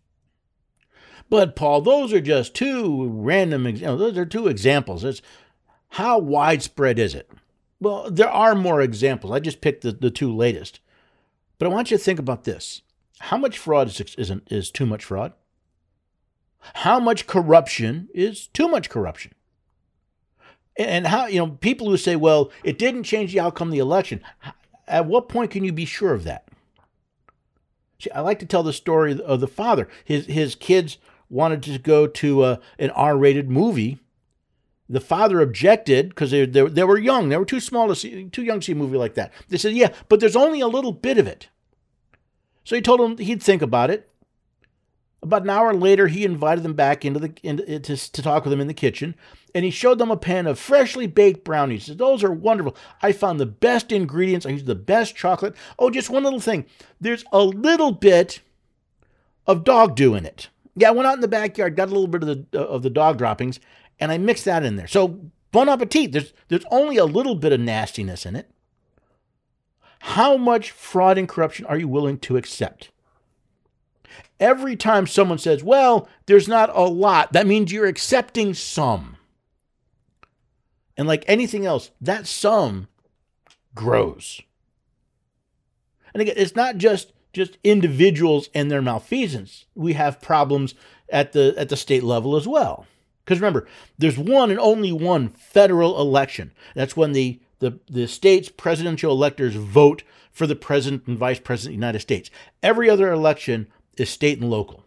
But, Paul, those are just two random examples. Those are two examples. It's, how widespread is it? Well, there are more examples. I just picked the, the two latest. But I want you to think about this. How much fraud is, is, is too much fraud? How much corruption is too much corruption? And how, you know, people who say, well, it didn't change the outcome of the election. At what point can you be sure of that? See, I like to tell the story of the father. His his kids wanted to go to a, an R-rated movie. The father objected because they, they, they were young. They were too small to see, too young to see a movie like that. They said, yeah, but there's only a little bit of it. So he told them he'd think about it. About an hour later, he invited them back into the into, to, to talk with them in the kitchen, and he showed them a pan of freshly baked brownies. He said, those are wonderful. I found the best ingredients. I used the best chocolate. Oh, just one little thing. There's a little bit of dog dew in it. Yeah, I went out in the backyard, got a little bit of the of the dog droppings, and I mixed that in there. So, bon appetit. There's there's only a little bit of nastiness in it. How much fraud and corruption are you willing to accept? Every time someone says, well, there's not a lot, that means you're accepting some. And like anything else, that some grows. And again, it's not just, just individuals and their malfeasance. We have problems at the at the state level as well. Because remember, there's one and only one federal election. That's when the, the, the state's presidential electors vote for the president and vice president of the United States. Every other election is state and local.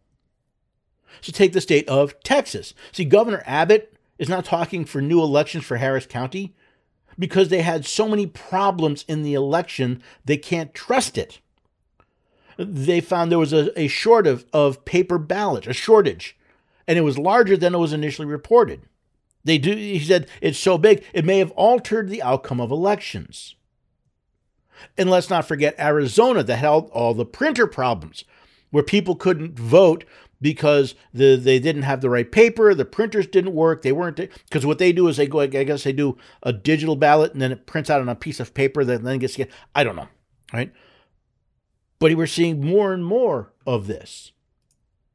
So take the state of Texas. See, Governor Abbott is not talking for new elections for Harris County because they had so many problems in the election, they can't trust it. They found there was a, a short of, of paper ballots, a shortage, and it was larger than it was initially reported. They do, he said, it's so big, it may have altered the outcome of elections. And let's not forget Arizona that had all the printer problems, where people couldn't vote because the, they didn't have the right paper, the printers didn't work, they weren't, because what they do is they go, I guess they do a digital ballot and then it prints out on a piece of paper that then gets, I don't know, right? But we're seeing more and more of this.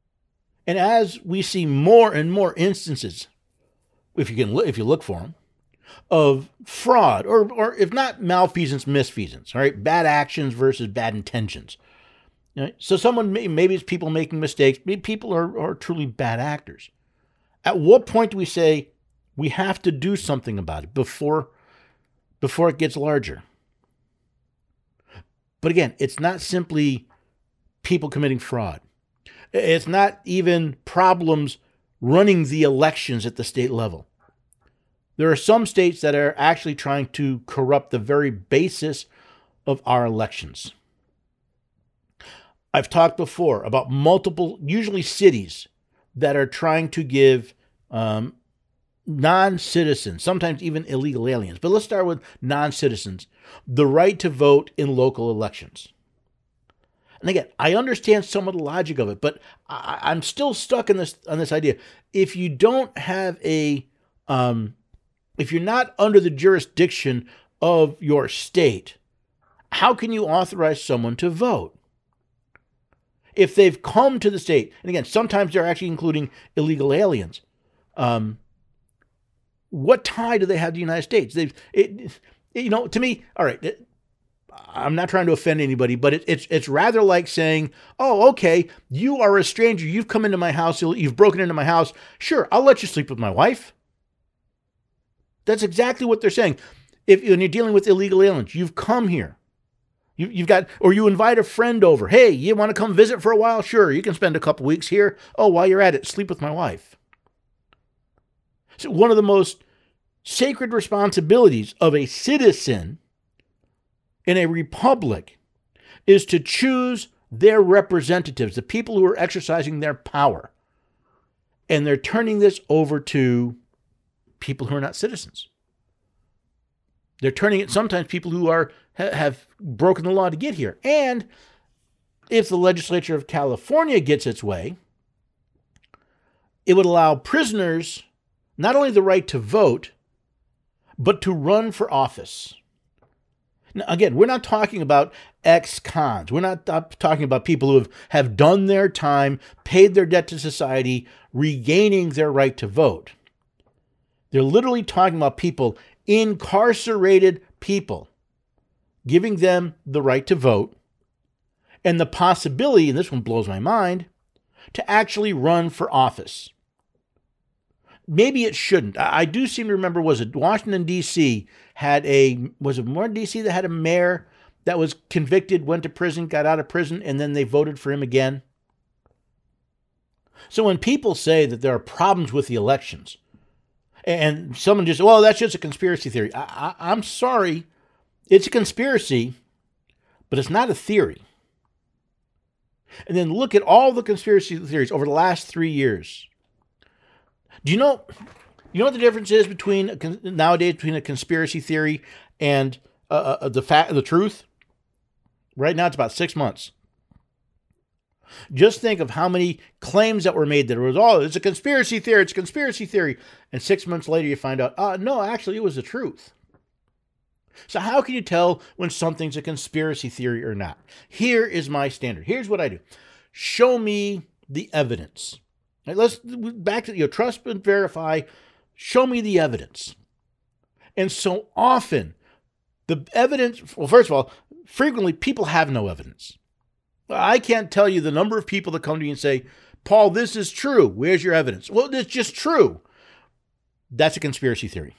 And as we see more and more instances, if you can, if you look for them, of fraud, or, or if not malfeasance, misfeasance, all right, bad actions versus bad intentions. You know, so someone, maybe it's people making mistakes, maybe people are, are truly bad actors. At what point do we say we have to do something about it before, before it gets larger? But again, it's not simply people committing fraud. It's not even problems running the elections at the state level. There are some states that are actually trying to corrupt the very basis of our elections. I've talked before about multiple, usually cities, that are trying to give um, non-citizens, sometimes even illegal aliens, but let's start with non-citizens, the right to vote in local elections. And again, I understand some of the logic of it, but I, I'm still stuck in this on this idea. If you don't have a, um, if you're not under the jurisdiction of your state, how can you authorize someone to vote? If they've come to the state, and again, sometimes they're actually including illegal aliens, um, what tie do they have to the United States? They've, it, you know, to me, all right, it, I'm not trying to offend anybody, but it, it's it's rather like saying, oh, okay, you are a stranger. You've come into my house. You've broken into my house. Sure, I'll let you sleep with my wife. That's exactly what they're saying. If when you're dealing with illegal aliens, you've come here. You, you've got, or you invite a friend over. Hey, you want to come visit for a while? Sure, you can spend a couple weeks here. Oh, while you're at it, sleep with my wife. So one of the most sacred responsibilities of a citizen in a republic is to choose their representatives, the people who are exercising their power. And they're turning this over to people who are not citizens. They're turning it sometimes people who are ha, have broken the law to get here. And if the legislature of California gets its way, it would allow prisoners not only the right to vote, but to run for office. Now, again, we're not talking about ex-cons. We're not talking about people who have, have done their time, paid their debt to society, regaining their right to vote. They're literally talking about people, incarcerated people, giving them the right to vote and the possibility, and this one blows my mind, to actually run for office. Maybe it shouldn't. I do seem to remember, was it Washington, D C had a, was it more D C that had a mayor that was convicted, went to prison, got out of prison, and then they voted for him again? So when people say that there are problems with the elections, and someone just, well, that's just a conspiracy theory. I, I, I'm sorry. It's a conspiracy, but it's not a theory. And then look at all the conspiracy theories over the last three years. Do you know, you know what the difference is between a, nowadays between a conspiracy theory and uh, uh, the fact, the truth? Right now, it's about six months. Just think of how many claims that were made that it was, oh, it's a conspiracy theory, it's a conspiracy theory. And six months later, you find out, uh, no, actually, it was the truth. So how can you tell when something's a conspiracy theory or not? Here is my standard. Here's what I do. Show me the evidence. Right, let's back to, you know, trust and verify. Show me the evidence. And so often, the evidence, well, first of all, frequently people have no evidence. I can't tell you the number of people that come to me and say, Paul, this is true. Where's your evidence? Well, it's just true. That's a conspiracy theory.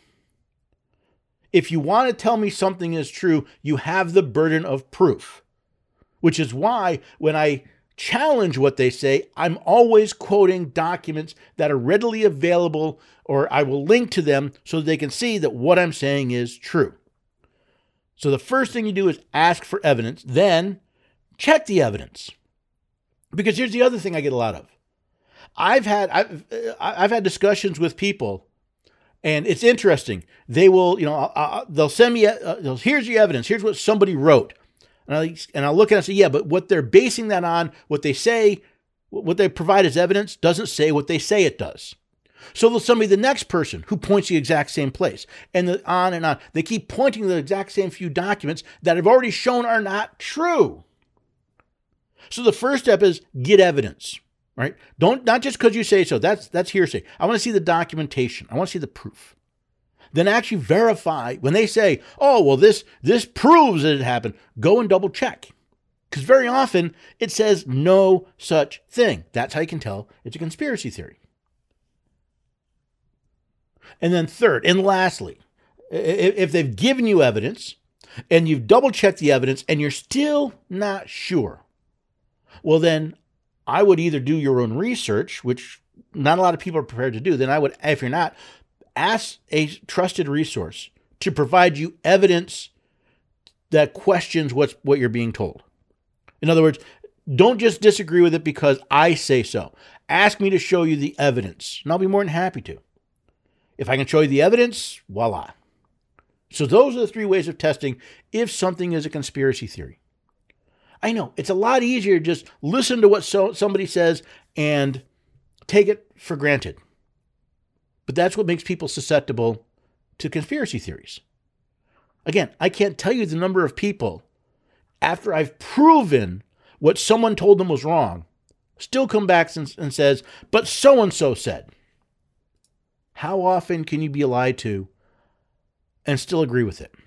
If you want to tell me something is true, you have the burden of proof, which is why when I challenge what they say, I'm always quoting documents that are readily available, or I will link to them so that they can see that what I'm saying is true. So the first thing you do is ask for evidence, then check the evidence. Because here's the other thing I get a lot of. I've had I've I've had discussions with people, and it's interesting. They will, you know, I'll, they'll send me, uh, they'll, here's your evidence. Here's what somebody wrote, and I and I'll look at it and say, yeah, but what they're basing that on, what they say, what they provide as evidence, doesn't say what they say it does. So they'll send me the next person who points the exact same place, and the, on and on. They keep pointing to the exact same few documents that I've already shown are not true. So the first step is get evidence. right? Don't, not just because you say so. That's, that's hearsay. I want to see the documentation. I want to see the proof. Then actually verify when they say, oh, well, this, this proves that it happened. Go and double check. Because very often it says no such thing. That's how you can tell it's a conspiracy theory. And then third, and lastly, if they've given you evidence and you've double checked the evidence and you're still not sure, well, then I would either do your own research, which not a lot of people are prepared to do. Then I would, if you're not, ask a trusted resource to provide you evidence that questions what's, what you're being told. In other words, don't just disagree with it because I say so. Ask me to show you the evidence, and I'll be more than happy to. If I can show you the evidence, voila. So those are the three ways of testing if something is a conspiracy theory. I know, it's a lot easier to just listen to what so, somebody says and take it for granted. But that's what makes people susceptible to conspiracy theories. Again, I can't tell you the number of people, after I've proven what someone told them was wrong, still come back and, and says, but so-and-so said. How often can you be lied to and still agree with it?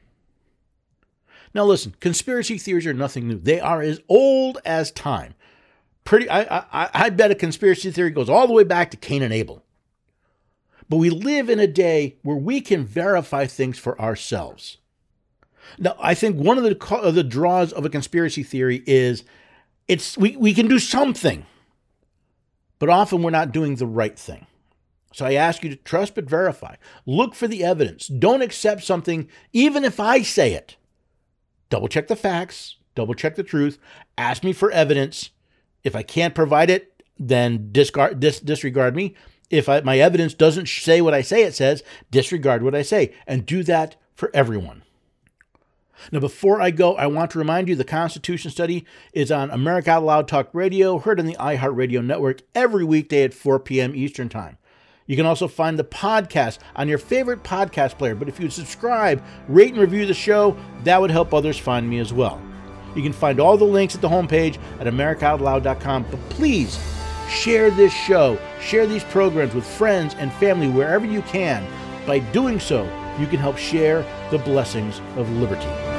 Now listen, conspiracy theories are nothing new. They are as old as time. Pretty, I, I, I bet a conspiracy theory goes all the way back to Cain and Abel. But we live in a day where we can verify things for ourselves. Now, I think one of the, of the draws of a conspiracy theory is it's we, we can do something, but often we're not doing the right thing. So I ask you to trust but verify. Look for the evidence. Don't accept something even if I say it. Double check the facts. Double check the truth. Ask me for evidence. If I can't provide it, then discard, dis, disregard me. If I, my evidence doesn't say what I say it says, disregard what I say. And do that for everyone. Now, before I go, I want to remind you the Constitution Study is on America Out Loud Talk Radio, heard on the iHeartRadio network every weekday at four p.m. Eastern Time. You can also find the podcast on your favorite podcast player, but if you subscribe, rate and review the show, that would help others find me as well. You can find all the links at the homepage at america out loud dot com, but please share this show, share these programs with friends and family wherever you can. By doing so, you can help share the blessings of liberty.